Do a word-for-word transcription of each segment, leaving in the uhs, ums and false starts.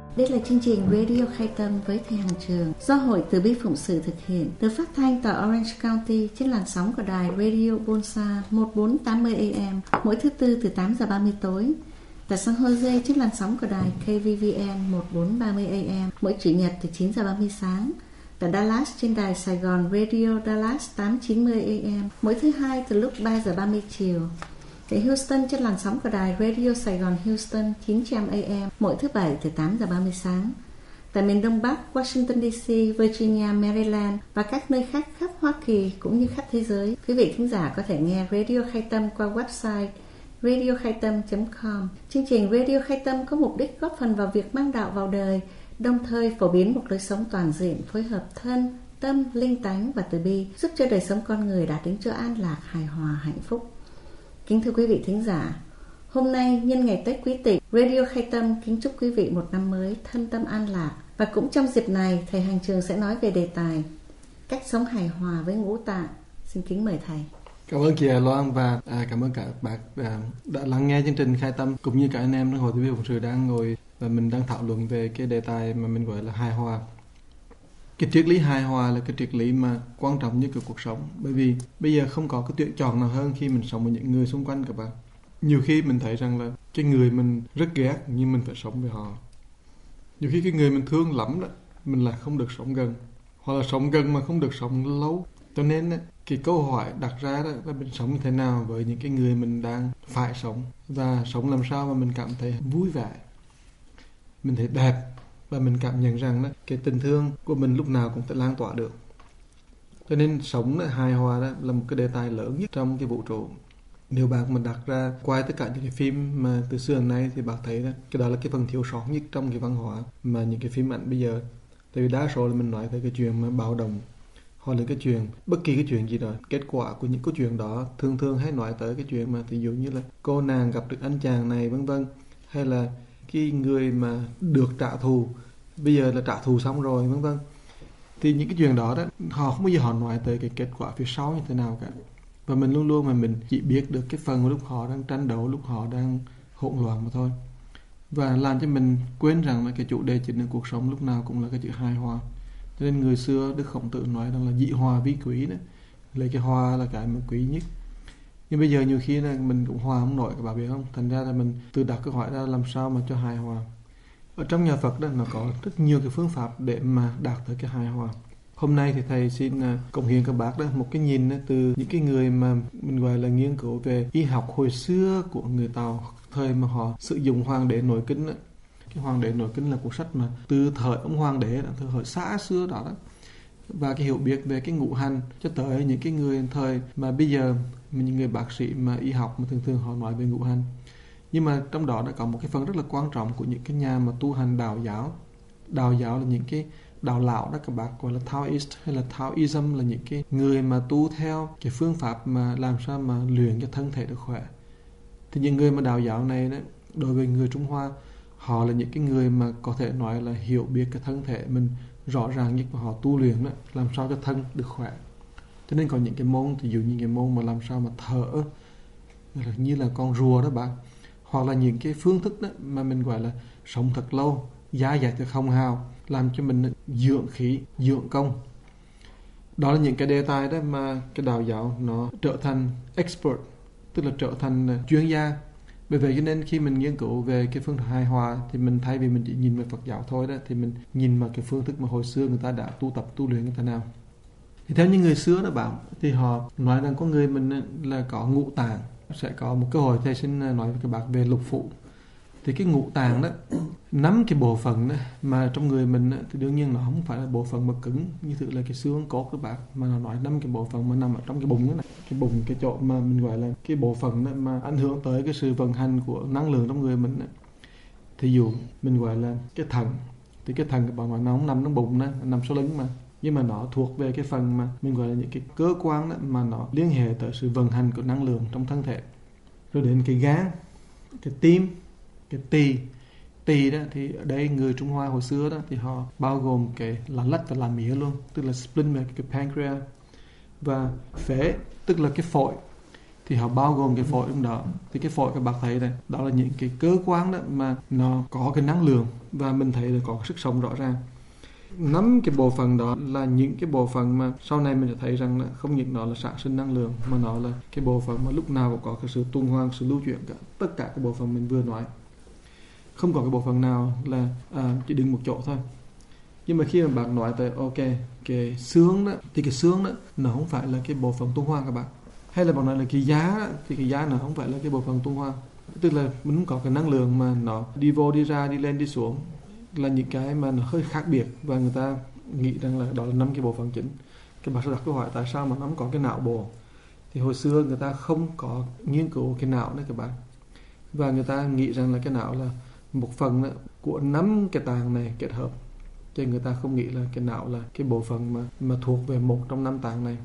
Đây là chương trình Radio Khai Tâm với thầy Hằng Trường do Hội Từ Bi Phụng Sự thực hiện, được phát thanh tại Orange County trên làn sóng của đài Radio Bonsa một bốn tám mươi A M mỗi thứ tư từ tám giờ ba mươi tối, tại San Jose trên làn sóng của đài K V V N một bốn ba mươi A M mỗi chủ nhật từ chín giờ ba mươi sáng, tại Dallas trên đài Sài Gòn Radio Dallas tám chín mươi A M mỗi thứ hai từ lúc ba giờ ba mươi chiều. Tại Houston trên làn sóng của đài Radio Sài Gòn Houston chín trăm A M mỗi thứ bảy từ tám giờ ba mươi sáng. Tại miền Đông Bắc, Washington D C, Virginia, Maryland và các nơi khác khắp Hoa Kỳ cũng như khắp thế giới, quý vị thính giả có thể nghe Radio Khai Tâm qua website radio khai tâm chấm com. Chương trình Radio Khai Tâm có mục đích góp phần vào việc mang đạo vào đời, đồng thời phổ biến một lối sống toàn diện, phối hợp thân, tâm, linh tánh và từ bi, giúp cho đời sống con người đạt đến chỗ an lạc, hài hòa, hạnh phúc. Kính thưa quý vị thính giả, hôm nay nhân ngày Tết Quý Tỵ, Radio Khai Tâm kính chúc quý vị một năm mới thân tâm an lạc. Và cũng trong dịp này, thầy Hằng Trường sẽ nói về đề tài cách sống hài hòa với ngũ tạng. Xin kính mời thầy. Cảm ơn chị Hà Loan và à, cảm ơn cả bạn à, đã lắng nghe chương trình Khai Tâm, cũng như cả anh em trong Hội Từ Bi Phụng Sự đang ngồi và mình đang thảo luận về cái đề tài mà mình gọi là hài hòa. Cái triết lý hài hòa là cái triết lý mà quan trọng nhất của cuộc sống, bởi vì bây giờ không có cái tuyển chọn nào hơn khi mình sống với những người xung quanh các bạn. Nhiều khi mình thấy rằng là cái người mình rất ghét nhưng mình phải sống với họ. Nhiều khi cái người mình thương lắm đó, mình lại không được sống gần, hoặc là sống gần mà không được sống lâu. Cho nên cái câu hỏi đặt ra đó là mình sống như thế nào với những cái người mình đang phải sống, và sống làm sao mà mình cảm thấy vui vẻ, mình thấy đẹp, và mình cảm nhận rằng đó, cái tình thương của mình lúc nào cũng phải lan tỏa được. Cho nên sống đó, hài hòa đó là một cái đề tài lớn nhất trong cái vũ trụ. Nếu bạn mà đặt ra qua tất cả những cái phim mà từ xưa đến nay thì bạn thấy đó, cái đó là cái phần thiếu sót nhất trong cái văn hóa mà những cái phim ảnh bây giờ. Tại vì đa số là mình nói về cái chuyện mà bạo động, hoặc là cái chuyện, bất kỳ cái chuyện gì đó, kết quả của những câu chuyện đó thường thường hay nói tới cái chuyện mà ví dụ như là cô nàng gặp được anh chàng này vân vân, hay là cái người mà được trả thù bây giờ là trả thù xong rồi vân vân. Thì những cái chuyện đó đó họ không bao giờ họ nói tới cái kết quả phía sau như thế nào cả, và mình luôn luôn mà mình chỉ biết được cái phần lúc họ đang tranh đấu, lúc họ đang hỗn loạn mà thôi, và làm cho mình quên rằng là cái chủ đề chính của cuộc sống lúc nào cũng là cái chữ hài hòa. Cho nên người xưa Đức Khổng Tử nói rằng là dị hòa vi quý đấy, lấy cái hòa là cái mà quý nhất. Nhưng bây giờ nhiều khi là mình cũng hòa không nổi, các bạn biết không? Thành ra là mình tự đặt câu hỏi ra làm sao mà cho hài hòa. Ở trong nhà Phật đó nó có rất nhiều cái phương pháp để mà đạt tới cái hài hòa. Hôm nay thì thầy xin cống hiến các bác đó một cái nhìn đó, từ những cái người mà mình gọi là nghiên cứu về y học hồi xưa của người Tàu, thời mà họ sử dụng Hoàng đế Nội Kinh đó. Cái Hoàng đế Nội Kinh là cuốn sách mà từ thời ông Hoàng đế, từ thời xa xưa đó, đó. Và cái hiểu biết về cái ngũ hành cho tới những cái người thời mà bây giờ những người bác sĩ mà y học mà thường thường họ nói về ngũ hành. Nhưng mà trong đó đã có một cái phần rất là quan trọng của những cái nhà mà tu hành đạo giáo. Đạo giáo là những cái đạo lão đó các bác gọi là Taoist hay là Taoism, là những cái người mà tu theo cái phương pháp mà làm sao mà luyện cho thân thể được khỏe. Thì những người mà đạo giáo này đó, đối với người Trung Hoa, họ là những cái người mà có thể nói là hiểu biết cái thân thể mình rõ ràng nhất, và họ tu luyện đó, làm sao cho thân được khỏe. Cho nên có những cái môn, ví dụ như cái môn mà làm sao mà thở như là con rùa đó bạn, hoặc là những cái phương thức đó mà mình gọi là sống thật lâu, da dày thật hồng hào, làm cho mình dưỡng khí, dưỡng công. Đó là những cái đề tài đó mà cái đạo giáo nó trở thành expert, tức là trở thành chuyên gia. Bởi vậy cho nên khi mình nghiên cứu về cái phương thức hài hòa thì mình thay vì mình chỉ nhìn về Phật giáo thôi đó, thì mình nhìn vào cái phương thức mà hồi xưa người ta đã tu tập tu luyện như thế nào. Thì theo những người xưa đó bạn, thì họ nói rằng con người mình là có ngũ tạng. Sẽ có một cơ hội thầy xin nói với các bạn về lục phủ. Thì cái ngũ tạng đó, nắm cái bộ phận đó mà trong người mình đó, thì đương nhiên nó không phải là bộ phận mà cứng như thực là cái xương cốt các bạn, mà nó nói nắm cái bộ phận mà nằm ở trong cái bụng đó này. Cái bụng, cái chỗ mà mình gọi là cái bộ phận đó mà ảnh hưởng tới cái sự vận hành của năng lượng trong người mình đó. Thì dụ mình gọi là cái thận, thì cái thận các bạn nói nó không nằm trong bụng đó, nó nằm sau lưng mà, nhưng mà nó thuộc về cái phần mà mình gọi là những cái cơ quan đó mà nó liên hệ tới sự vận hành của năng lượng trong thân thể. Rồi đến cái gan, cái tim, cái tỳ. Tỳ đó thì ở đây người Trung Hoa hồi xưa đó thì họ bao gồm cái lá lách và lá mía luôn, tức là spleen, cái pancreas, và phế tức là cái phổi. thì họ bao gồm cái phổi trong đó. Thì cái phổi các bạn thấy này, đó là những cái cơ quan đó mà nó có cái năng lượng và mình thấy là có cái sức sống rõ ràng. Năm cái bộ phận đó là những cái bộ phận mà sau này mình sẽ thấy rằng là không những nó là sản sinh năng lượng mà nó là cái bộ phận mà lúc nào cũng có cái sự tuần hoàn, sự lưu chuyển cả. Tất cả cái bộ phận mình vừa nói, không có cái bộ phận nào là à, chỉ đứng một chỗ thôi. Nhưng mà khi mà bạn nói tới ok, cái xương đó, thì cái xương đó nó không phải là cái bộ phận tuần hoàn các bạn. Hay là bạn nói là cái giá đó, thì cái giá nó không phải là cái bộ phận tuần hoàn. Tức là mình không có cái năng lượng mà nó đi vô đi ra, đi lên đi xuống, là những cái mà nó hơi khác biệt và người ta nghĩ rằng là đó là năm cái bộ phận chính. Các bạn sẽ đặt câu hỏi tại sao mà nó không có cái não bộ. Thì hồi xưa người ta không có nghiên cứu cái não đấy các bạn, và người ta nghĩ rằng là cái não là một phần của năm cái tạng này kết hợp, cho người ta không nghĩ là cái não là cái bộ phận mà mà thuộc về một trong năm tạng này.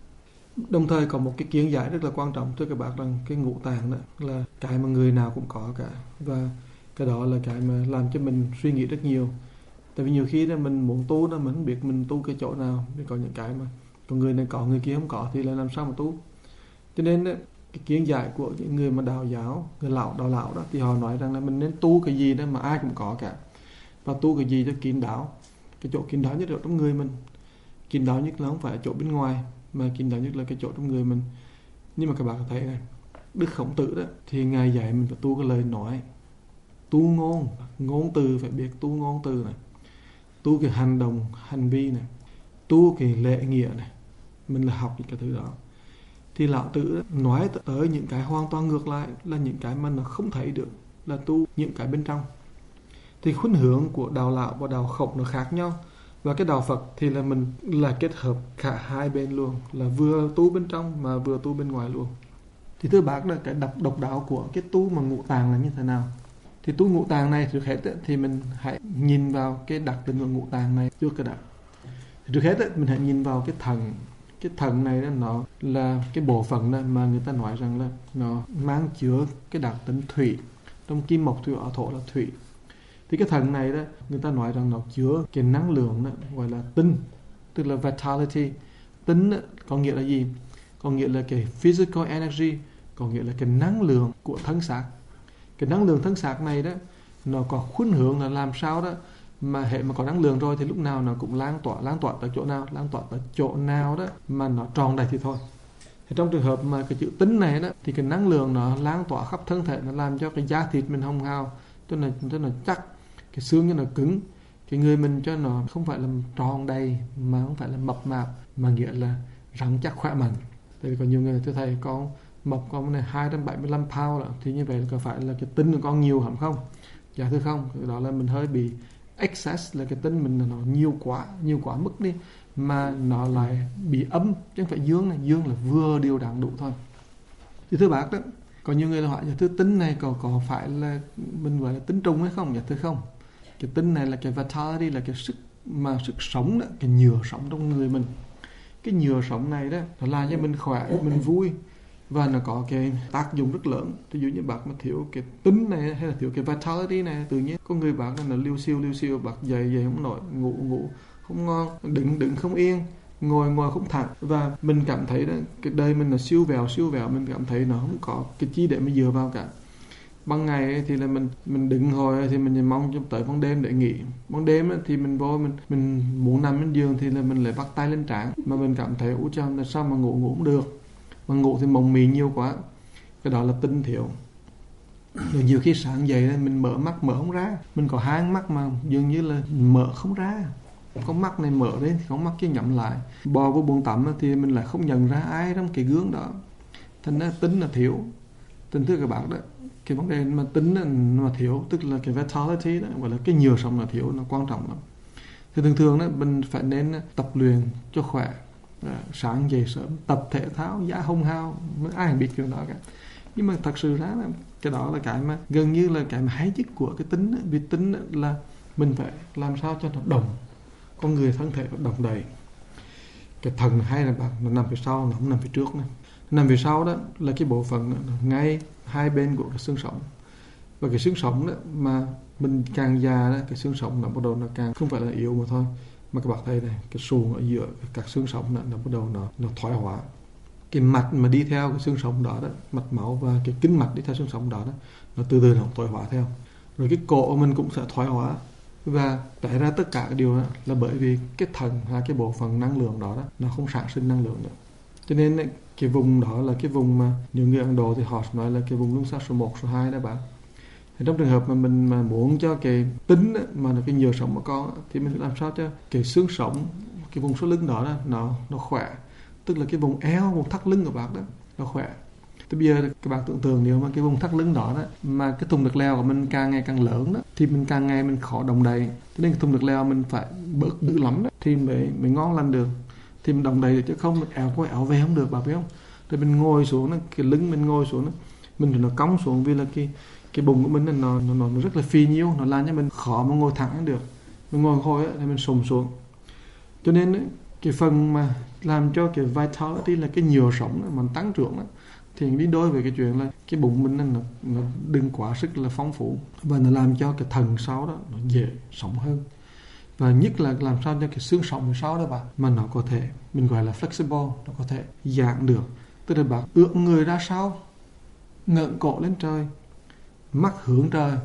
Đồng thời có một cái kiến giải rất là quan trọng cho các bạn rằng cái ngũ tạng đó là cái mà người nào cũng có cả, và cái đó là cái mà làm cho mình suy nghĩ rất nhiều. Tại vì nhiều khi là mình muốn tu đó, mình không biết mình tu cái chỗ nào. Vì có những cái mà còn người này có người kia không có thì là làm sao mà tu. Cho nên đó, cái kiến giải của những người mà đạo giáo, người lão đạo lão đó, thì họ nói rằng là mình nên tu cái gì đó mà ai cũng có cả, và tu cái gì cho kín đáo. Cái chỗ kín đáo nhất ở trong người mình. Kín đáo nhất là không phải ở chỗ bên ngoài, mà kín đáo nhất là cái chỗ trong người mình. Nhưng mà các bạn thấy này, Đức Khổng Tử đó thì ngài dạy mình phải tu cái lời nói, tu ngôn, ngôn từ, phải biết tu ngôn từ này, tu cái hành động, hành vi này, tu cái lễ nghĩa này. Mình là học những cái thứ đó. Thì lão Tử nói tới những cái hoàn toàn ngược lại, là những cái mà nó không thấy được, là tu những cái bên trong. Thì khuynh hướng của đạo lão và đạo Khổng nó khác nhau. Và cái đạo Phật thì là mình là kết hợp cả hai bên luôn, là vừa tu bên trong mà vừa tu bên ngoài luôn. Thì thưa bác là cái độc, độc đáo của cái tu mà ngũ tạng là như thế nào? Thì tu ngũ tạng này trước hết thì mình hãy nhìn vào cái đặc tính của ngũ tạng này trước cái đã. Trước hết mình hãy nhìn vào cái thận. Cái thận này đó, nó là cái bộ phận đó mà người ta nói rằng là nó mang chứa cái đặc tính thủy. Trong kim mộc thủy hỏa thổ là thủy. Thì cái thận này đó, người ta nói rằng nó chứa cái năng lượng đó, gọi là tinh, tức là vitality. Tinh đó, có nghĩa là gì? Có nghĩa là cái physical energy, có nghĩa là cái năng lượng của thân xác. Cái năng lượng thân xác này đó, nó có khuynh hướng là làm sao đó mà hệ mà có năng lượng rồi thì lúc nào nó cũng lan tỏa, lan tỏa tới chỗ nào, lan tỏa tới chỗ nào đó mà nó tròn đầy thì thôi. Thì trong trường hợp mà cái chữ tinh này đó, thì cái năng lượng nó lan tỏa khắp thân thể, nó làm cho cái da thịt mình hồng hào, cho nó cho nó chắc, cái xương cho nó cứng, cái người mình cho nó không phải là tròn đầy mà không phải là mập mạp, mà nghĩa là rắn chắc khỏe mạnh. Tại vì có nhiều người thưa thầy con mập con này hai trăm bảy mươi lăm pound, thì như vậy là có phải là cái tinh của con nhiều hẳn không? Dạ thưa không, đó là mình hơi bị excess, là cái tinh mình là nó nhiều quá, nhiều quá mức đi, mà nó lại bị âm, chứ không phải dương này, dương là vừa điều đặn đủ thôi. Thì thưa bác đó, có nhiều người là hỏi, dạ thưa tinh này có, có phải là mình gọi là tinh trùng hay không? Dạ thưa không, cái tinh này là cái vitality, là cái sức mà sức sống đó, cái nhựa sống trong người mình. Cái nhựa sống này đó, nó làm cho mình khỏe, mình vui, và nó có cái tác dụng rất lớn. Ví dụ như bác mà thiếu cái tinh này hay là thiếu cái vitality này, tự nhiên có người bác là liêu siêu liêu siêu, bác dậy dậy không nổi, ngủ ngủ không ngon, đứng đứng không yên, ngồi ngồi không thẳng, và mình cảm thấy đó cái đời mình là siêu vẹo siêu vẹo, mình cảm thấy nó không có cái chi để mà dựa vào cả. Ban ngày thì là mình mình đứng hồi thì mình mong cho tới ban đêm để nghỉ. Ban đêm thì mình vô mình mình muốn nằm trên giường thì là mình lại bắt tay lên trán, mà mình cảm thấy ú chao là sao mà ngủ ngủ không được, mà ngủ thì mộng mị nhiều quá. Cái đó là tinh thiếu. Rồi nhiều khi sáng dậy mình mở mắt mở không ra, mình có hai mắt mà dường như là mở không ra. Con mắt này mở đấy thì con mắt kia nhắm lại. Bò vô buồng tắm thì mình lại không nhận ra ai trong cái gương đó. Thành ra tính là thiếu. Tính thưa các bạn đó, cái vấn đề mà tính là mà thiếu, tức là cái vitality đó, gọi là cái nhựa sống là thiếu, nó quan trọng lắm. Thì thường thường đó mình phải nên tập luyện cho khỏe. À, sáng dậy sớm tập thể thao, giá hông hao, ai không biết chuyện đó cả. Nhưng mà thật sự ra là cái đó là cái mà gần như là cái mà hay nhất của cái tính đó. Vì tính là mình phải làm sao cho nó đồng, con người thân thể nó đồng đầy. Cái thần hay là bạn nó nằm phía sau, nó không nằm phía trước nữa. Nằm phía sau đó là cái bộ phận ngay hai bên của cái xương sống. Và cái xương sống đó mà mình càng già đó, cái xương sống nó bắt đầu nó càng không phải là yếu mà thôi, mà các bạn thấy này, cái xuồng ở giữa các xương sống nó, nó bắt đầu nó, nó thoái hóa. cái mạch mà đi theo cái xương sống đó đó, mạch máu và cái kinh mạch đi theo xương sống đó đó, nó từ từ nó thoái hóa theo. Rồi cái cổ mình cũng sẽ thoái hóa. Và tại ra tất cả cái điều đó là bởi vì cái thận hay cái bộ phận năng lượng đó, đó nó không sản sinh năng lượng nữa. Cho nên cái vùng đó là cái vùng mà nhiều người Ấn Độ thì họ nói là cái vùng lung xa số một, số hai đó bạn. Thì trong trường hợp mà mình mà muốn cho cái tính đó, mà là cái nhựa sống của con thì mình phải làm sao cho cái xương sống, cái vùng số lưng đó, đó nó nó khỏe. Tức là cái vùng eo, vùng thắt lưng của bạn đó nó khỏe. Thì bây giờ các bạn tưởng tượng nếu mà cái vùng thắt lưng đó, đó mà cái thùng lực leo của mình càng ngày càng lớn đó, thì mình càng ngày mình khó đồng đầy. Cho nên cái thùng lực leo mình phải bớt bự lắm đó thì mới mới ngon lành được. Thì mình đồng đầy được, chứ không mình ẻo qua ẻo về không được, bạn biết không? Rồi mình ngồi xuống đó, cái lưng mình ngồi xuống đó, mình thì nó cong xuống vì là cái cái bụng của mình nó nó nó rất là phi nhiêu, nó làm cho mình khó mà ngồi thẳng được. Mình ngồi hồi thì mình sụm xuống. Cho nên cái phần mà làm cho cái vitality là cái nhựa sống mà tăng trưởng đó, thì đi đôi với cái chuyện là cái bụng mình nó, nó đừng quá sức là phong phú, và nó làm cho cái thần sau đó nó dễ sống hơn. Và nhất là làm sao cho cái xương sống sau đó bạn mà nó có thể, mình gọi là flexible, nó có thể giãn được. Tức là bạn ưỡn người ra sau, ngẩng cổ lên trời, mắt hướng trời,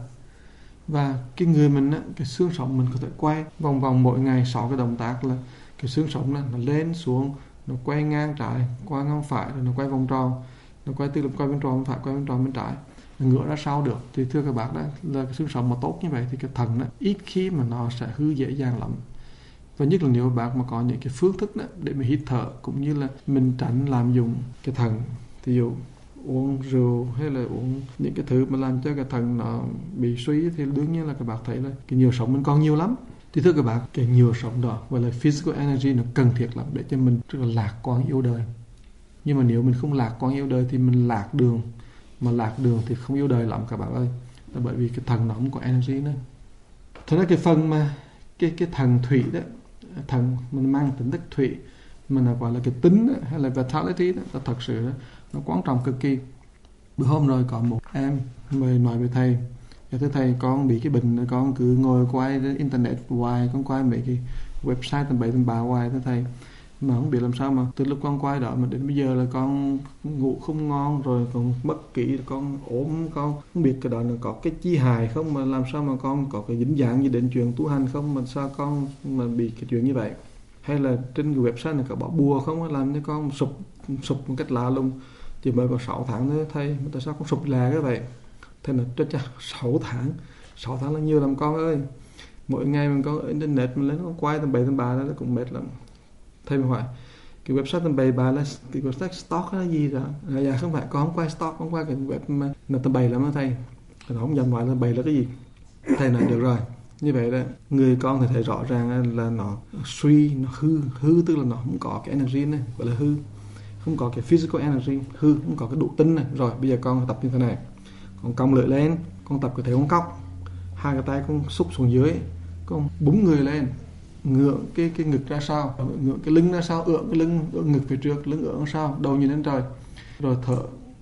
và cái người mình á, cái xương sống mình có thể quay vòng vòng mỗi ngày. Sáu cái động tác là cái xương sống này, nó lên xuống, nó quay ngang trái, qua ngang phải, rồi nó quay vòng tròn, nó quay từ lúc quay bên tròn bên phải, quay bên tròn bên trái, nó ngửa ra sau được. Thì thưa các bạn, đó là cái xương sống mà tốt như vậy thì cái thần đó ít khi mà nó sẽ hư dễ dàng lắm. Và nhất là nếu bạn mà có những cái phương thức đó để mình hít thở, cũng như là mình tránh làm dụng cái thần, ví dụ uống rượu hay là uống những cái thứ mà làm cho cái thần nó bị suy, thì đương nhiên là các bạn thấy là cái nhựa sống mình còn nhiều lắm. Thì thưa các bạn, cái nhựa sống đó gọi là physical energy, nó cần thiết lắm để cho mình rất là lạc quan yêu đời. Nhưng mà nếu mình không lạc quan yêu đời thì mình lạc đường. Mà lạc đường thì không yêu đời lắm các bạn ơi. Là bởi vì cái thần nó không có energy nữa. Thật ra cái phần mà cái cái thần thủy đó, thần mình mang tính chất thủy mà nó gọi là cái tính đó, hay là vitality đó, là thật sự đó, nó quan trọng cực kỳ. Bữa hôm rồi có một em mời nói với thầy, dạ thưa thầy, con bị cái bệnh, con cứ ngồi quay internet hoài, con quay mấy cái website tầm bậy tầm bạ hoài, thưa thầy, mà không biết làm sao mà từ lúc con quay đó mà đến bây giờ là con ngủ không ngon, rồi còn mất kỹ, con ốm, con không biết cái đó là có cái chi hài không, mà làm sao mà con có cái dính dáng gì đến chuyện tu hành không, mà sao con mà bị cái chuyện như vậy, hay là trên cái website này có bỏ bùa không, làm cho con sụp sụp một cách lạ lùng. Chỉ mới có sáu tháng nữa thầy, mà tại sao con sụp là cái vậy? Thế là chết chắc sáu tháng, sáu tháng là nhiều lắm con ơi. Mỗi ngày mình có internet mình lên con quay tầm bậy tầm bạ đó cũng mệt lắm. Thầy mình hỏi cái website tầm bậy bạ là cái website stock là gì đó? À, dạ không phải, con không quay stock, con quay cái web mà nó tầm bậy lắm đó thầy. Nó không dám nói là bậy là cái gì. Thầy nói được rồi, như vậy đó, người con thì thấy rõ ràng là nó suy, nó hư, hư tức là nó không có cái energy này, gọi là hư, không có cái physical energy, hư, không có cái độ tinh này. Rồi bây giờ con tập như thế này, con cong lưỡi lên, con tập cái thế con cóc, hai cái tay con xúc xuống dưới, con búng người lên, ngượng cái cái ngực ra sau, ngượng cái lưng ra sau, ưỡn cái lưng, ưỡn ngực phía trước, lưng ưỡn sau, đầu nhìn lên trời, rồi thở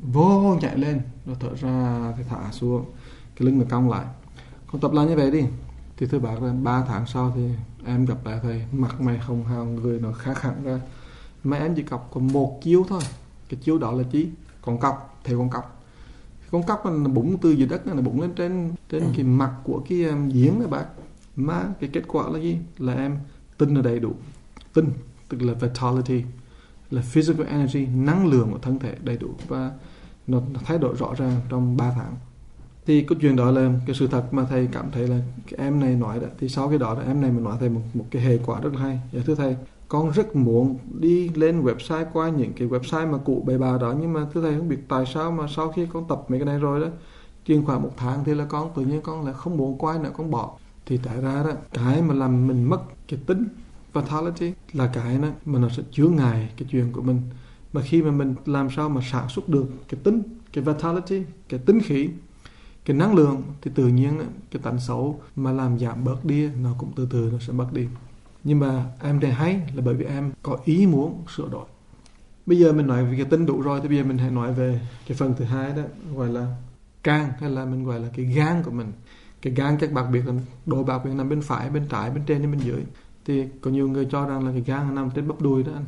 vô nhảy lên, rồi thở ra thì thả xuống, cái lưng nó cong lại. Con tập lại như vậy đi. Thì thưa bác là ba tháng sau thì em gặp lại thầy, mặt mày hồng hào, người nó khác hẳn ra. Mà em chỉ cọc có một chiếu thôi. Cái chiếu đó là chí con cọc, theo con cọc. Con cọc nó búng từ dưới đất, nó búng lên trên trên cái mặt của cái um, giếng đó bác. Mà cái kết quả là gì? Là em tinh là đầy đủ. Tinh tức là vitality, là physical energy, năng lượng của thân thể đầy đủ, và nó, nó thay đổi rõ ràng trong ba tháng. Thì câu chuyện đó là cái sự thật mà thầy cảm thấy là cái em này nói đó. Thì sau cái đó là em này mà nói thầy một, một cái hệ quả rất là hay. Dạ thưa thầy, con rất muốn đi lên website, qua những cái website mà cụ bày bà đó, nhưng mà thưa thầy không biết tại sao mà sau khi con tập mấy cái này rồi đó, chừng khoảng một tháng thì là con tự nhiên con lại không muốn quay nữa, con bỏ. Thì tại ra đó, cái mà làm mình mất cái tính vitality là cái đó mà nó sẽ chứa ngại cái chuyện của mình. Mà khi mà mình làm sao mà sản xuất được cái tính, cái vitality, cái tính khí, cái năng lượng, thì tự nhiên cái tánh xấu mà làm giảm bớt đi, nó cũng từ từ nó sẽ mất đi. Nhưng mà em này hay là bởi vì em có ý muốn sửa đổi. Bây giờ mình nói về cái tính đủ rồi, thì bây giờ mình hãy nói về cái phần thứ hai đó, gọi là can, hay là mình gọi là cái gan của mình. Cái gan các bạn biết là đồ bạc nằm bên phải, bên trái, bên trên hay bên dưới. Thì có nhiều người cho rằng là cái gan nằm trên bắp đùi đó anh.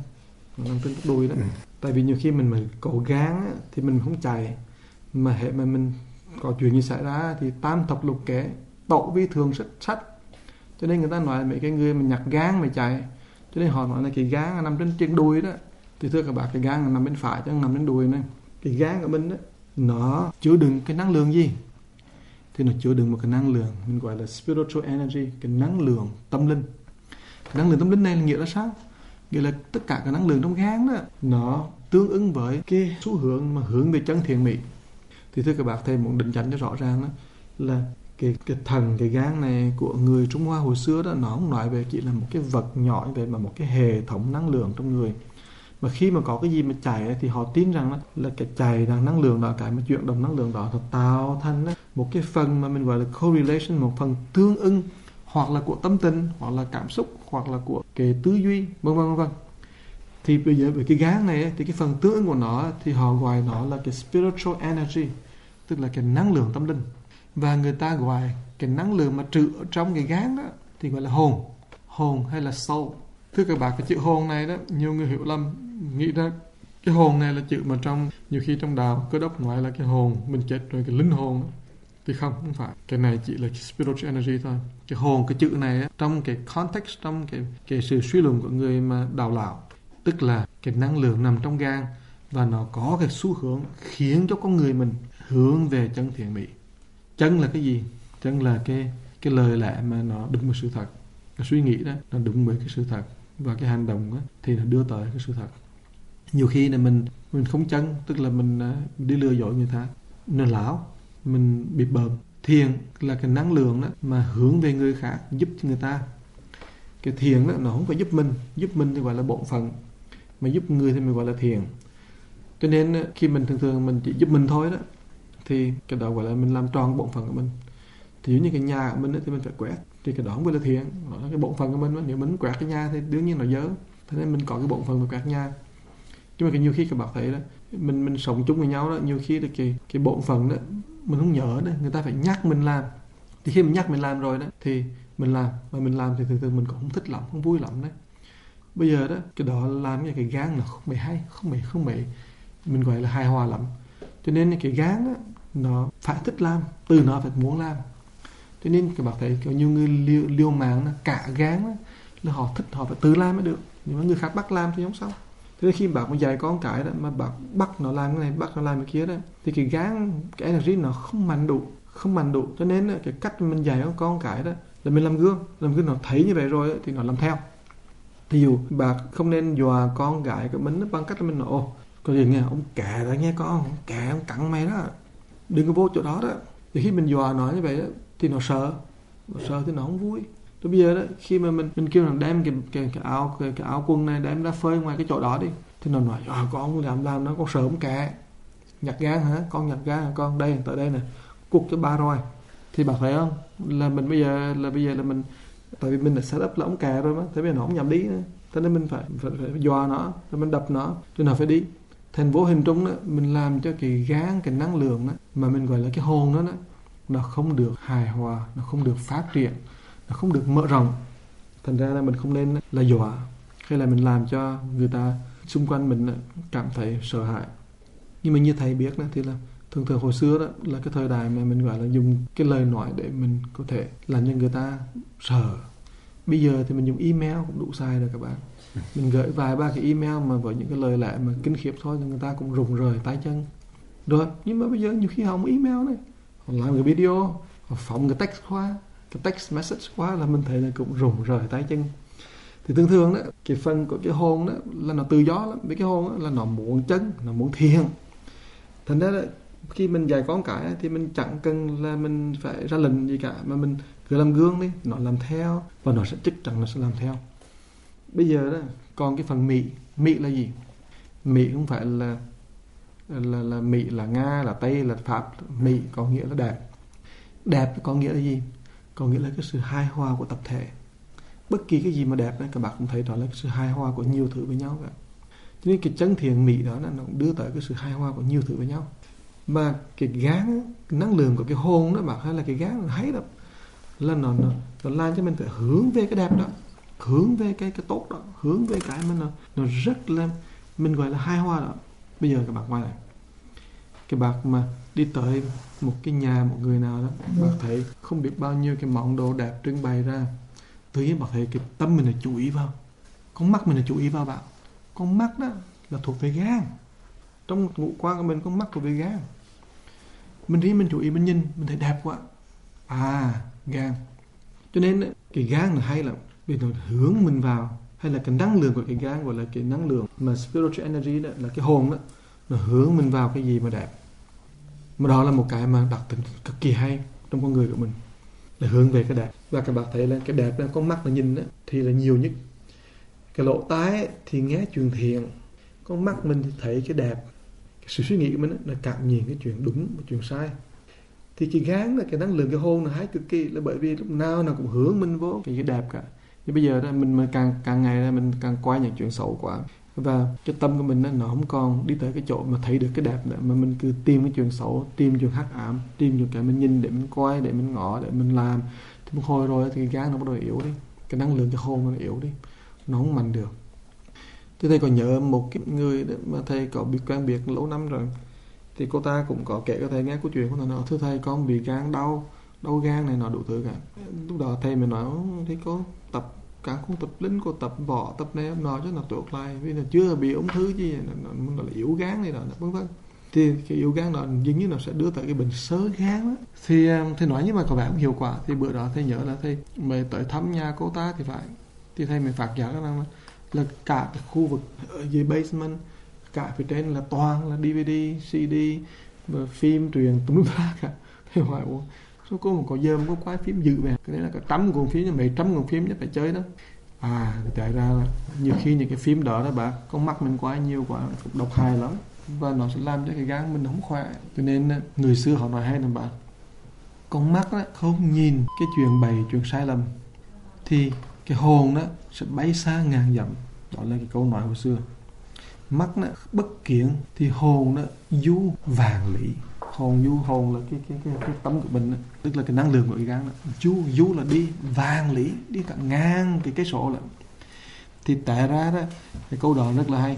nó nằm trên đùi đó. Ừ. Tại vì nhiều khi mình mà cổ gán á, thì mình không chạy, mà hệ mà mình có chuyện gì xảy ra thì tam thập lục kế tổ vi thường rất sách. Cho nên người ta nói là mấy cái người mà nhặt gán mà chạy, cho nên họ nói là cái gán nằm trên trên đùi đó. Thì thưa các bạn, cái gán nằm bên phải chứ không nằm trên đùi này. Cái gán ở bên đó nó chứa đựng cái năng lượng gì? Thì nó chứa đựng một cái năng lượng mình gọi là spiritual energy, cái năng lượng tâm linh. Cái năng lượng tâm linh này là nghĩa là sao? Nghĩa là tất cả cái năng lượng trong gán đó nó tương ứng với cái xu hướng mà hướng về chân thiện mỹ. Thì thưa các bạn, thầy muốn định chánh cho rõ ràng đó là cái cái thần cái gán này của người Trung Hoa hồi xưa đó, nó không nói về chỉ là một cái vật nhỏ như vậy, mà một cái hệ thống năng lượng trong người. Mà khi mà có cái gì mà chạy thì họ tin rằng là cái chạy là năng lượng đó, cái mà chuyển động năng lượng đó nó tạo thành một cái phần mà mình gọi là correlation, một phần tương ưng, hoặc là của tâm tình, hoặc là cảm xúc, hoặc là của cái tư duy, vân vân vân vân. Thì bây giờ với cái gán này thì cái phần tương ứng của nó thì họ gọi nó là cái spiritual energy, tức là cái năng lượng tâm linh. Và người ta gọi cái năng lượng mà trữ ở trong cái gán đó thì gọi là hồn, hồn hay là soul. Thưa các bạn, cái chữ hồn này đó, nhiều người hiểu lầm, nghĩ ra cái hồn này là chữ mà trong nhiều khi trong đạo Cơ Đốc nói là cái hồn mình chết rồi, cái linh hồn đó. Thì không, không phải. Cái này chỉ là spiritual energy thôi. Cái hồn, cái chữ này á, trong cái context, trong cái cái sự suy luận của người mà đạo lão, tức là cái năng lượng nằm trong gan và nó có cái xu hướng khiến cho con người mình hướng về chân thiện mỹ. Chân là cái gì? Chân là cái cái lời lẽ mà nó đúng với sự thật. Cái suy nghĩ đó nó đúng với cái sự thật, và cái hành động đó, thì nó đưa tới cái sự thật. Nhiều khi là mình mình không chân, tức là mình uh, đi lừa dối người ta, nên lão mình bị bợm. Thiền là cái năng lượng đó mà hướng về người khác, giúp cho người ta. Cái thiền đó nó không phải giúp mình, giúp mình thì gọi là bổn phận, mà giúp người thì mình gọi là thiền. Cho nên khi mình thường thường mình chỉ giúp mình thôi đó, thì cái đó gọi là mình làm tròn bổn phận của mình. Thì giống như cái nhà của mình đó, thì mình phải quét, thì cái đó không phải là thiền, đó là cái bổn phận của mình đó. Nếu mình quét cái nhà thì đương nhiên nó dơ, thế nên mình có cái bổn phận phải quét nhà. Nhưng mà cái nhiều khi các bạn thấy đó, mình mình sống chung với nhau đó, nhiều khi là cái cái bổn phận đó mình không nhớ đó, người ta phải nhắc mình làm. Thì khi mình nhắc mình làm rồi đó thì mình làm, mà mình làm thì thường thường mình cũng không thích lắm, không vui lắm đấy. Bây giờ đó cái đó làm như cái gán nó không bị hay, không bị không bị mình gọi là hài hòa lắm. Cho nên cái gán đó nó phải thích làm, từ nó phải muốn làm. Cho nên các bạn thấy có nhiều người liêu, liêu mạng đó, cả gán đó, là họ thích họ phải tự làm mới được, nhưng mà người khác bắt làm thì không sao. Thế nên khi bạn mà dạy con cái đó, mà bạn bắt nó làm cái này, bắt nó làm cái kia đó, thì cái gán, cái energy nó không mạnh đủ, không mạnh đủ. Cho nên cái cách mình dạy con cái đó là mình làm gương, làm gương nó thấy như vậy rồi thì nó làm theo. Ví dụ bạn không nên dọa con gái của mình bằng cách là mình nói ô, có gì nghe ông kệ ra nghe con, ông kệ ông cắn mày đó, đừng có vô chỗ đó đó. Thì khi mình dọa nó như vậy đó, thì nó sợ, nó sợ thì nó không vui. Rồi bây giờ đó, khi mà mình mình kêu rằng đem cái cái cái áo cái, cái áo quần này đem ra phơi ngoài cái chỗ đó đi, thì nó nói à, con làm làm nó con sợ không kệ, nhặt gan hả, con nhặt gan hả con, đây tới đây nè, cục cho ba rồi. Thì bà thấy không, là mình bây giờ là bây giờ là mình, tại vì mình đã set up là ống kè rồi mà, thế bây giờ nó không dám đi nữa, thế nên mình phải phải, phải dọa nó, rồi mình đập nó, cho nó phải đi. Thành vô hình trung đó, mình làm cho cái gan, cái năng lượng đó, mà mình gọi là cái hồn đó, đó nó không được hài hòa, nó không được phát triển, nó không được mở rộng. Thành ra là mình không nên là dọa, hay là mình làm cho người ta xung quanh mình cảm thấy sợ hãi. Nhưng mà như thầy biết đó, thì là thường thường hồi xưa đó là cái thời đại mà mình gọi là dùng cái lời nói để mình có thể làm cho người ta sợ. Bây giờ thì mình dùng email cũng đủ sai rồi các bạn. Mình gửi vài ba cái email mà với những cái lời lẽ mà kinh khiếp thôi thì người ta cũng rùng rời tay chân. Rồi, nhưng mà bây giờ nhiều khi họ không email này, họ làm cái video, họ phóng cái text qua, cái text message qua là mình thấy là cũng rùng rời tay chân. Thì thường thường đó, cái phần của cái hồn đó là nó tự do lắm. Với cái hồn đó là nó muốn chân, nó muốn thiền. Thành ra là khi mình dạy con cái thì mình chẳng cần là mình phải ra lệnh gì cả, mà mình cứ làm gương đi, nó làm theo và nó sẽ chắc chắn nó sẽ làm theo. Bây giờ đó còn cái phần Mỹ, Mỹ là gì? Mỹ không phải là là là Mỹ là Nga, là Tây, là Pháp. Mỹ có nghĩa là đẹp. Đẹp có nghĩa là gì? Có nghĩa là cái sự hài hòa của tập thể. Bất kỳ cái gì mà đẹp đó, các bạn cũng thấy đó là cái sự hài hòa của nhiều thứ với nhau cả. Cho nên cái chân thiện Mỹ đó nó cũng đưa tới cái sự hài hòa của nhiều thứ với nhau. Mà cái gán, cái năng lượng của cái hồn đó bạn, hay là cái gán hay lắm, là nó, nó, nó làm cho mình phải hướng về cái đẹp đó. hướng về cái cái tốt đó, hướng về cái mà nó nó rất là mình gọi là hài hòa đó. Bây giờ các bạn quay lại, cái bác mà đi tới một cái nhà một người nào đó, bác thấy không biết bao nhiêu cái món đồ đẹp trưng bày ra, tự nhiên bác thấy cái tâm mình là chú ý vào, con mắt mình là chú ý vào bạn. Con mắt đó là thuộc về gan, trong ngũ quan của mình con mắt thuộc về gan. Mình thấy mình chú ý, mình nhìn mình thấy đẹp quá, à gan. Cho nên cái gan là hay lắm, vì nó hướng mình vào, hay là cái năng lượng của cái gan gọi là cái năng lượng mà spiritual energy đó, là cái hồn đó, nó hướng mình vào cái gì mà đẹp. Mà đó là một cái mà đặc tính cực kỳ hay trong con người của mình, là hướng về cái đẹp. Và các bạn thấy là cái đẹp là con mắt là nhìn đó, thì là nhiều nhất. Cái lỗ tai thì nghe chuyện thiện, con mắt mình thì thấy cái đẹp. Cái sự suy nghĩ của mình đó, là cảm nhận cái chuyện đúng và chuyện sai. Thì cái gan là cái năng lượng, cái hồn là hay cực kỳ, là bởi vì lúc nào nó cũng hướng mình vô cái, cái đẹp cả. Nhưng bây giờ đó mình mà càng càng ngày ra mình càng quay những chuyện xấu quá, và cái tâm của mình đó, nó không còn đi tới cái chỗ mà thấy được cái đẹp nữa, mà mình cứ tìm cái chuyện xấu, tìm chuyện hắc ám, tìm những cái mình nhìn để mình quay, để mình ngỏ, để mình làm. Thì một hồi rồi thì cái gan nó bắt đầu yếu đi, cái năng lượng, cái hồn nó yếu đi, nó không mạnh được. Thì thầy còn nhớ một cái người đó mà thầy có bị quen biết lâu năm rồi, thì cô ta cũng có kể cho thầy nghe câu chuyện của nó. Thưa thầy, con bị gan đau, đau gan này nọ đủ thứ cả. Lúc đó thầy mới nói thế có tập cả con tập linh, cô tập võ, tập này nọ cho nó tốt lại, vì là chưa bị ung thư gì, nó, nó, nó là yếu gan này đó, vân vân. Thì cái yếu gan đó dường như nó sẽ đưa tới cái bệnh xơ gan đó. Thì thầy nói nhưng mà có vẻ không hiệu quả. Thì bữa đó thầy nhớ là thầy mới tới thăm nhà cô ta thì phải, thì thầy mới phát giác ra là, là cả cái khu vực ở dưới basement, cả phía trên là toàn là đê vê đê, xê đê, phim truyền tùm la cả. Thầy hỏi ủa sao cô mà có giờ mà có quái phim dữ vậy? Cái đấy là cả trăm cuốn phim, mấy trăm cuốn phim nhất phải chơi đó. À thì tại ra là nhiều khi những cái phim đó đó bạn, con mắt mình quay nhiều quá cũng độc hại lắm, và nó sẽ làm cho cái gan mình không khỏe. Cho nên người xưa họ nói hay là bạn, con mắt đó không nhìn cái chuyện bày, chuyện sai lầm, thì cái hồn đó sẽ bay xa ngàn dặm. Đó là cái câu nói hồi xưa. Mắt đó bất kiến thì hồn đó du vạn lý. Hồn du, hồn là cái cái cái, cái tâm của mình đó, tức là cái năng lượng của cái gan đó. Du du là đi vạn lý, đi cả ngàn cái cái số lận. Thì tại ra đó cái câu đó rất là hay.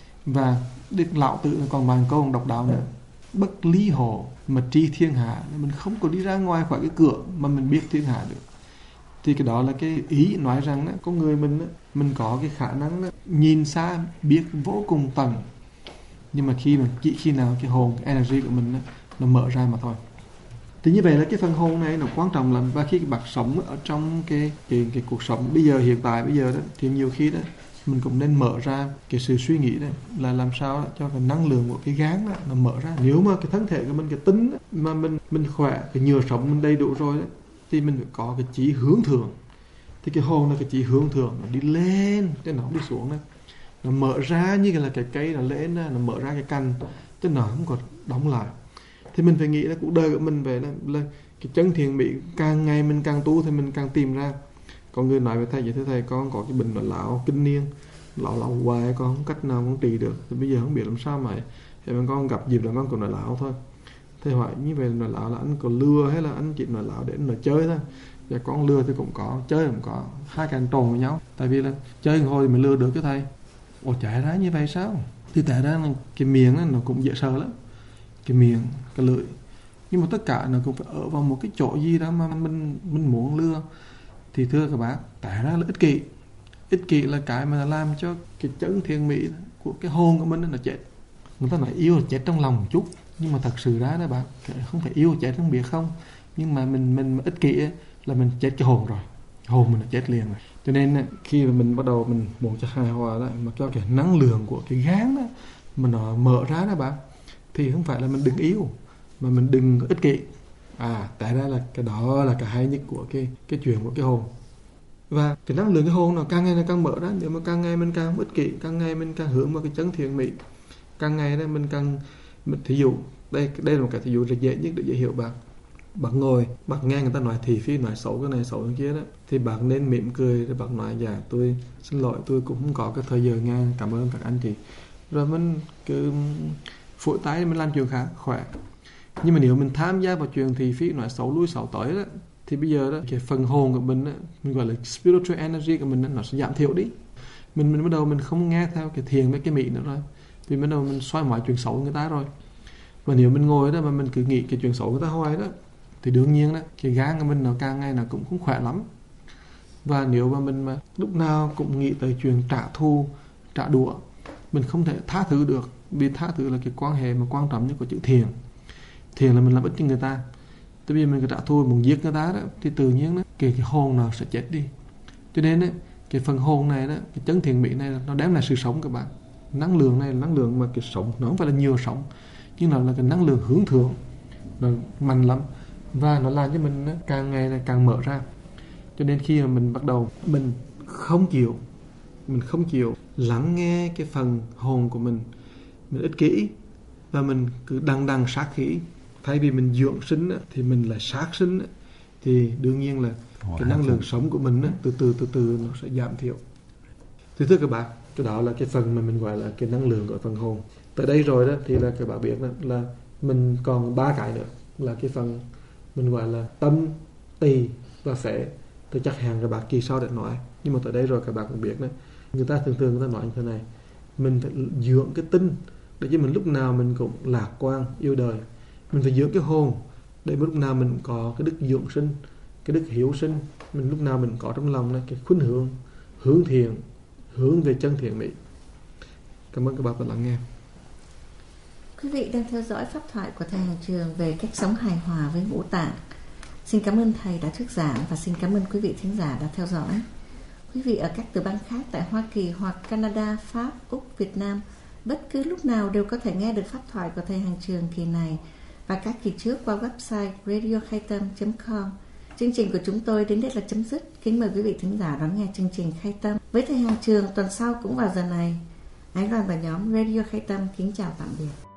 Và Đức Lão Tử còn bàn câu độc đạo nữa: bất lý hồ mà tri thiên hạ. Mình không có đi ra ngoài khỏi cái cửa mà mình biết thiên hạ được. Thì cái đó là cái ý nói rằng đó, con người mình đó, mình có cái khả năng đó, nhìn xa biết vô cùng tận, nhưng mà khi mà chỉ khi nào cái hồn, cái energy của mình đó, nó mở ra mà thôi. Thì như vậy là cái phần hồn này nó quan trọng lắm. Và khi bạn sống ở trong cái, cái, cái cuộc sống bây giờ, hiện tại bây giờ đó, thì nhiều khi đó mình cũng nên mở ra cái sự suy nghĩ đó, là làm sao đó, cho cái năng lượng của cái gan đó, nó mở ra. Nếu mà cái thân thể của mình, cái tính đó, mà mình mình khỏe, cái nhựa sống mình đầy đủ rồi đó, thì mình phải có cái chí hướng thượng. Thì cái hồn là cái chí hướng thượng, nó đi lên chứ nó không đi xuống đó. Nó mở ra như là cái cây nó lên, nó mở ra cái cành chứ nó không còn đóng lại. Thì mình phải nghĩ là cuộc đời của mình về là, là cái chân thiện mỹ, càng ngày mình càng tu thì mình càng tìm ra. Có người nói với thầy vậy, thưa thầy, con có cái bệnh nó lão kinh niên, lão lão hoài, con không cách nào không trị được, thì bây giờ không biết làm sao mà thì con gặp dịp là con còn nói lão thôi. Thầy hỏi như vậy nói lão là anh còn lừa hay là anh chỉ nói lão để anh nói chơi thôi? Dạ con lừa thì cũng có, chơi cũng có, hai cái trộn với nhau. Tại vì là chơi hồi thì mình lừa được chứ thầy. Ồ chạy ra như vậy sao? Thì tại ra cái miệng đó, nó cũng dễ sợ lắm. Cái miệng, cái lưỡi. Nhưng mà tất cả nó cũng phải ở vào một cái chỗ gì đó mà mình mình muốn lừa. Thì thưa các bác, tại ra là ích kỷ. Ích kỷ là cái mà làm cho cái chân thiện mỹ của cái hồn của mình nó chết. Người ta nói yêu là chết trong lòng một chút, nhưng mà thật sự ra đó bạn, không phải yêu chết không biết không. Nhưng mà mình mình ích kỷ ấy, là mình chết cái hồn rồi, hồn mình nó chết liền rồi. Cho nên khi mà mình bắt đầu mình muốn cho hài hòa đó, mà cho cái năng lượng của cái gan đó mà nó mở ra đó bạn, thì không phải là mình đừng yêu, mà mình đừng ích kỷ. À tại ra là cái đó là cái hay nhất của cái cái chuyện của cái hồn. Và cái năng lượng cái hồn nó càng ngày nó càng mở ra. Nếu mà càng ngày mình càng ích kỷ, càng ngày mình càng hướng vào cái chân thiện mỹ, càng ngày đó mình càng mình, thí dụ đây đây là một cái thí dụ rất dễ nhất để dễ hiểu bạn. Bạn ngồi, bạn nghe người ta nói thị phi, nói xấu cái này xấu cái kia đó, thì bạn nên mỉm cười rồi bạn nói dạ tôi xin lỗi, tôi cũng không có cái thời giờ nghe, cảm ơn các anh chị, rồi mình cứ phủi tay mình làm chuyện khác khỏe. Nhưng mà nếu mình tham gia vào chuyện thị phi, nói xấu lui xấu tới đó, thì bây giờ đó cái phần hồn của mình đó, mình gọi là spiritual energy của mình đó, nó sẽ giảm thiểu đi. Mình mình bắt đầu mình không nghe theo cái thiền với cái mỹ nữa rồi, vì bắt đầu mình xoay mọi chuyện xấu của người ta rồi. Và nếu mình ngồi đó mà mình cứ nghĩ cái chuyện xấu của người ta hoài đó, thì đương nhiên đó cái gan của mình nó càng ngày nó cũng không khỏe lắm. Và nếu mà mình mà lúc nào cũng nghĩ tới chuyện trả thù, trả đũa, mình không thể tha thứ được. Vì tha thứ là cái quan hệ mà quan trọng nhất của chữ thiền. Thiền là mình làm ích cho người ta. Tại vì mình cứ trả thù, muốn giết người ta đó, thì tự nhiên đó, cái, cái hồn nó sẽ chết đi. Cho nên đó, cái phần hồn này đó, cái chân thiền mỹ này nó đem lại sự sống các bạn. Năng lượng này là năng lượng mà cái sống, nó không phải là nhiều sống, nhưng nó là cái năng lượng hướng thượng, nó mạnh lắm, và nó làm cho mình đó, càng ngày này càng mở ra. Cho nên khi mà mình bắt đầu mình không chịu mình không chịu lắng nghe cái phần hồn của mình, mình ích kỷ và mình cứ đằng đằng sát khí, thay vì mình dưỡng sinh thì mình lại sát sinh, thì đương nhiên là cái năng lượng sống của mình từ từ từ từ nó sẽ giảm thiểu. Thì thưa các bạn, cái đó là cái phần mà mình gọi là cái năng lượng của phần hồn. Tới đây rồi đó thì là các bạn biết đó, là mình còn ba cái nữa, là cái phần mình gọi là tâm, tỳ và phế. Tôi chắc hẹn các bạn kỳ sau để nói, nhưng mà tới đây rồi các bạn cũng biết đó, người ta thường thường người ta nói như thế này: mình phải dưỡng cái tinh để cho mình lúc nào mình cũng lạc quan yêu đời. Mình phải dưỡng cái hồn để lúc nào mình có cái đức dưỡng sinh, cái đức hiếu sinh, mình lúc nào mình có trong lòng này cái khuynh hướng hướng thiện, hướng về chân thiện mỹ. Cảm ơn các bạn đã lắng nghe. Quý vị đang theo dõi pháp thoại của thầy Hàng Trường về cách sống hài hòa với ngũ tạng. Xin cảm ơn thầy đã thuyết giảng và xin cảm ơn quý vị thính giả đã theo dõi. Quý vị ở các tiểu bang khác tại Hoa Kỳ hoặc Canada, Pháp, Úc, Việt Nam bất cứ lúc nào đều có thể nghe được pháp thoại của thầy Hàng Trường kỳ này và các kỳ trước qua website radio khai tâm chấm com. Chương trình của chúng tôi đến đây là chấm dứt. Kính mời quý vị thính giả đón nghe chương trình Khai Tâm với thầy Hàng Trường tuần sau cũng vào giờ này. Ái Loan và nhóm Radio Khai Tâm kính chào tạm biệt.